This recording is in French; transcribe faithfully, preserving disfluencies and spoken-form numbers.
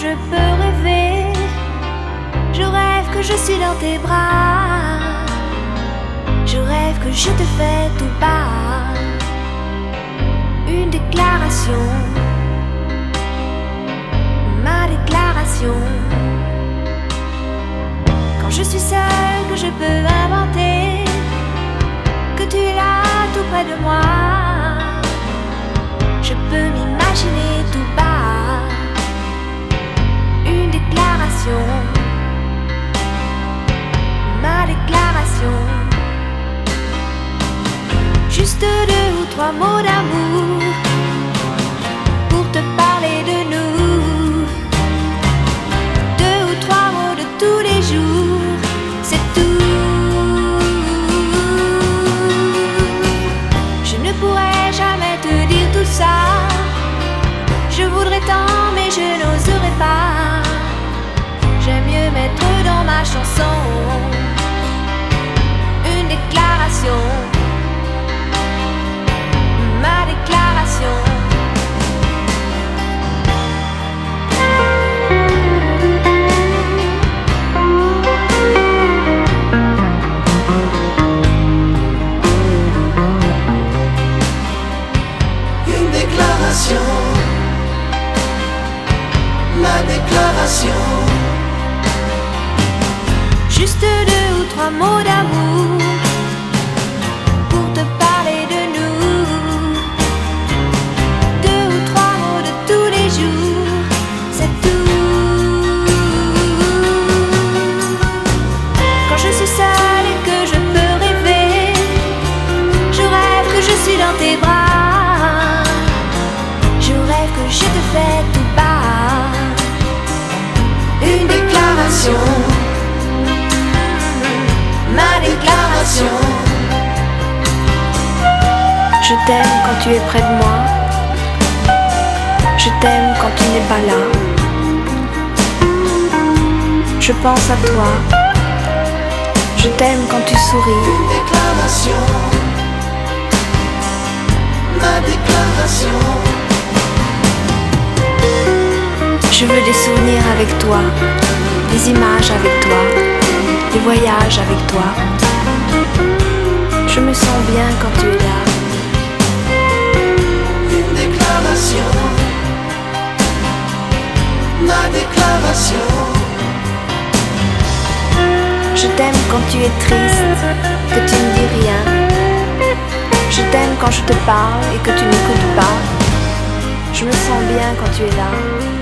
je peux rêver. Je rêve que je suis dans tes bras. Je rêve que je te fais tout bas une déclaration, ma déclaration. Quand je suis seule, que je peux inventer que tu es là tout près de moi. Je peux m'imaginer tout bas une déclaration, ma déclaration. Juste deux ou trois mots d'amour pour te parler de nous. Deux ou trois mots de tous les jours, c'est tout. Je ne pourrais jamais te dire tout ça. Je voudrais tant mais je n'oserais pas. J'aime mieux mettre dans ma chanson une déclaration, ma déclaration. Une déclaration, ma déclaration. Juste deux ou trois mots d'amour pour te parler de nous. Deux ou trois mots de tous les jours, c'est tout. Quand je suis seule et que je peux rêver, je rêve que je suis dans tes bras. Je rêve que je te fais tout bas une déclaration, ma déclaration. Je t'aime quand tu es près de moi. Je t'aime quand tu n'es pas là. Je pense à toi. Je t'aime quand tu souris. Une déclaration, ma déclaration. Je veux des souvenirs avec toi, des images avec toi, des voyages avec toi. Je me sens bien quand tu es là. Une déclaration, ma déclaration. Je t'aime quand tu es triste, que tu ne dis rien. Je t'aime quand je te parle et que tu n'écoutes pas. Je me sens bien quand tu es là.